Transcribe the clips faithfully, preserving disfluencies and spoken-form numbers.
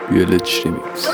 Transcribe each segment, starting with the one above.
ویولچ ریمیکس.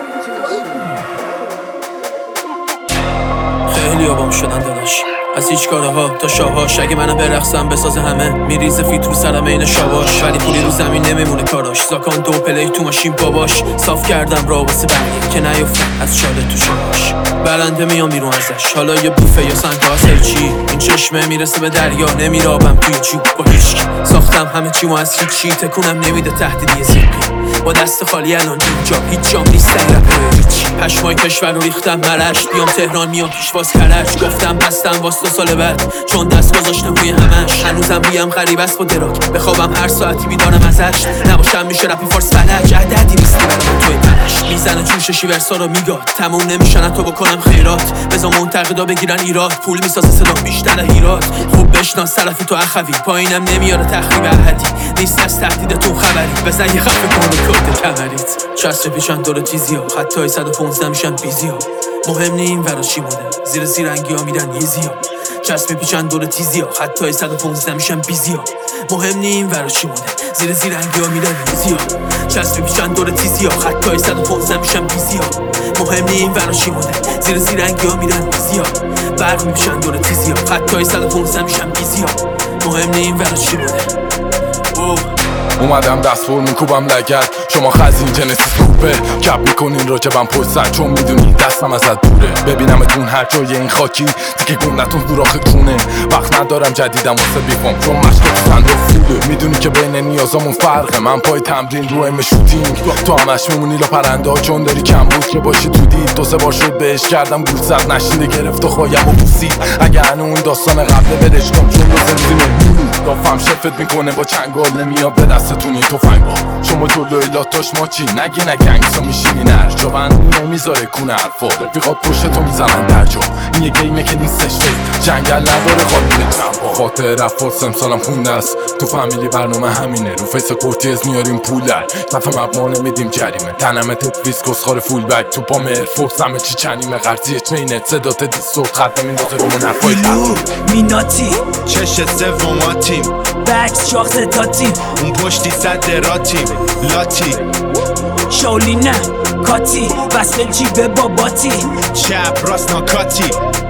خیلی آبام شدن داداش از هیچ کاره ها تا شاهاش. اگه منم برقصم بسازه همه میریزه فیت رو سرم این شاباش. ولی پولی رو زمین نمیمونه کاراش. زاکان دو پلی تو ماشین باباش. صاف کردم را واسه برگه که نیفتم از شاله تو شاهاش. برنده میام بیرون ازش. حالا یه بوفه یا سنگاس هرچی. این چشمه میرسه به دریا نمیرابم توی جوب با هیچکی. ساختم همه چیمو از هیچی. تکونم نمیده تهدیدی زیبی. با دست خالی الان اینجا هیچ جام نیست رپ هیچی. پشمای کشور رو ریختم مرشت. بیام تهران میام پیشواز کرج. گفتم بستم واسه سال بعد چون دست گذاشتم روی همش. هنوزم رویم غریب است با دراک. بخوابم هر ساعتی بیدارم ازش. نباشم میشه رپ فارس فلج. عددی نیستی برام توی تنش. میزنه جوش شیورسا رو میگاد. تموم نمیشن تو بکنم خیرات. بزا منتقدا بگیرن ایراد. پول میسازه صدا بیشتر هیرات. خوب بشناس سلفی تو اخوی. پایینم نمیاره تخریب احدی. نیست از تهدیدتون خبری. بزن یه خفه کن کرد کمریت. چسب پیچن دور تیزیا. خطای صد و پانزده میشن بیزیا. مهم نیم ورا چی مونه. زیر زیرنگی ها میدن یزیا. چسب پیچن دور تیزیا. خطای صد و پانزده میشن بیزیا. مهم نیم ورا چی مونه. زیر زیرنگی ها میدن یزیا. چسب پیچن دور تیزیا. خطای صد و پانزده میشن بیزیا. مهم نیم ورا چی مونه. زیر زیرنگی ها میدن یزیا. برق میپیچن دور تیزیا. خطای صد و پانزده میشن بیزیا. مهم نیم ورا چی مونه. اومدم دستور میکوبم لگد. شما خزین جنسیس کوپه کپ میکنین راجبم پشت سر چون میدونی دستم ازت دوره. ببینمتون هر جای این خاکی دیگه گونتون دوراخ کونه. وقت ندارم جدیدم واسه بیفام چون مشکل صندوق فوله. میدونی که بین نیازامون فرقه. من پای تمرین رو ام شوتینگ. تو همش میمونی لا پرنده ها چون داری کم بود که باشی تو دید. دو سه بار شد بهش کردم گول زد نشینده گرفت و خوایم و بوسید. اگه هنو اون داستان قبله بدش کن چون روز روزی مهمونی. دافم شفت میکنه با چنگال نمیاد به دستتونی توفنگ با. شما جلوی لاتاش ما چی نگی نگنگسا میشینی نر جوان نمیذاره کونه حرفا. رفیقات پشتتو میزنن در جا. این یه گیمه که نیستش فکر. جنگل نداره خاطر تنبا. خاطر رفت سم سالم خونده است. تو فامیلی برنامه همینه. رو فیس کورتیز میاریم پولر. دفعه مبنا نمیدیم جریمه. تنمه تدویس کسخار فول بک. تو پام ایرفورس همه چی چنیمه. غرزی چینت صدات دیستورت خط میندازه رومون حرفای میناتی چش سوماتیم. بکس شاخص تاتیم. اون پشتی صد راتیم. لاتی شاولی نه کاتی. وصل جیب باباتی. چپ راست ناکاتی.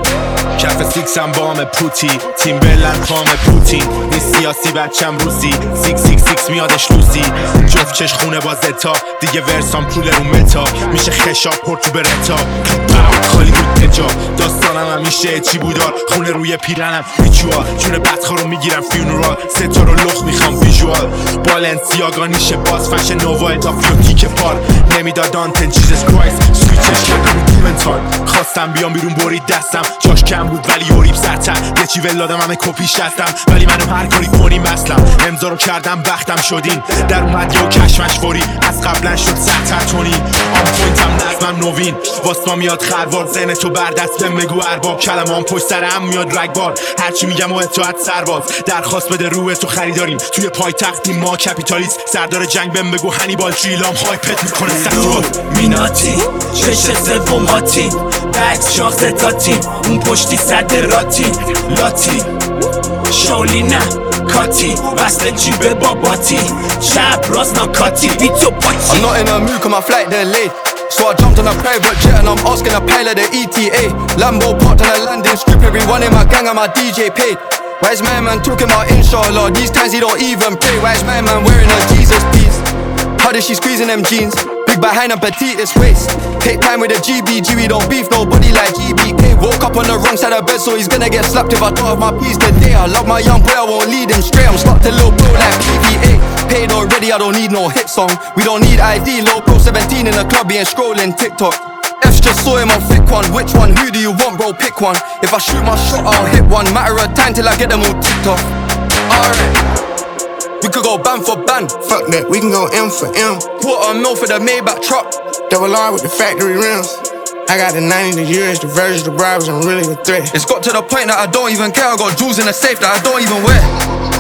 کف سیکسم بام پوتی. تیم بلند پام پوتین. این سیاسی بچم روسی. سیکس سیکس سیکس میادش لوسی. جفت چش خونه با زتا. دیگه ورسام پول رو متا. میشه خشاب پرتو برتا. خالی بود تجا. داستانم همیشه چی بودار. خونه روی پیرنم ریچوال. چون بدخوا رو میگیرم فیونورال. ستا رو لخ میخوام ویژوال. بالنسیاگا نیشه باز فش نووا ادافیو تیک پار. نمیدادان تن چیزس کرایست. سویچش کردم دیمنتال. خواستم بیام بیرون برید دستم. جاش کم بود ولی اوریب سرتر. یه چی ولادم همه کپیش هستم. ولی منو هر کاری کنیم اصلم. امضا رو کردم بختم شدین. در اومد یا کشمش فوری. از قبلا شد سرتر تونی. آن پوینتم نظمم نوین. واسما میاد خروار. زن تو بردست بهم بگو ارباب. کلمام پشت سر هم میاد رگبار. هرچی میگم و اطاعت سرباز. درخواست بده روح تو خریداریم. توی پایتختیم ما کپیتالیست. سردار جنگ بهم بگو هنیبال. چیلام هایپت میکنه سکتور میناتی چش سوماتی. بکس شاخص تاتیم. اون پشتی صد راتی. لاتی شاولی نه کاتی. وصل جیب باباتی. چپ راست ناکاتی. بی تو پاتی. I'm not in a mood cause my flight delayed. So I jumped on a private jet and I'm asking a pilot the E T A. Lambo parked on a landing strip. Everyone in my gang and my D J paid. Why is my man talking about inshallah? These times he don't even pray. Why is my man wearing a Jesus piece? How does she squeezing them jeans? Big behind and petite this waist. Take time with the G B G, we don't beef nobody like G B K. Woke up on the wrong side of bed, so he's gonna get slapped if I don't have my piece today. I love my young boy, I won't lead him straight. I'm stuck to little bro like P V A. Paid already, I don't need no hit song. We don't need I D, little bro seventeen in the club, he ain't scrolling TikTok. F's just saw him on thick one. Which one? Who do you want, bro? Pick one. If I shoot my shot, I'll hit one. Matter of time till I get them all ticked off. Alright. We could go ban for ban. Fuck that, we can go M for M. Quarter mil for the Maybach truck. Double R with the factory rims. I got the ninety, the years, the versions, the bribes, I'm really a threat. It's got to the point that I don't even care. I got jewels in the safe that I don't even wear.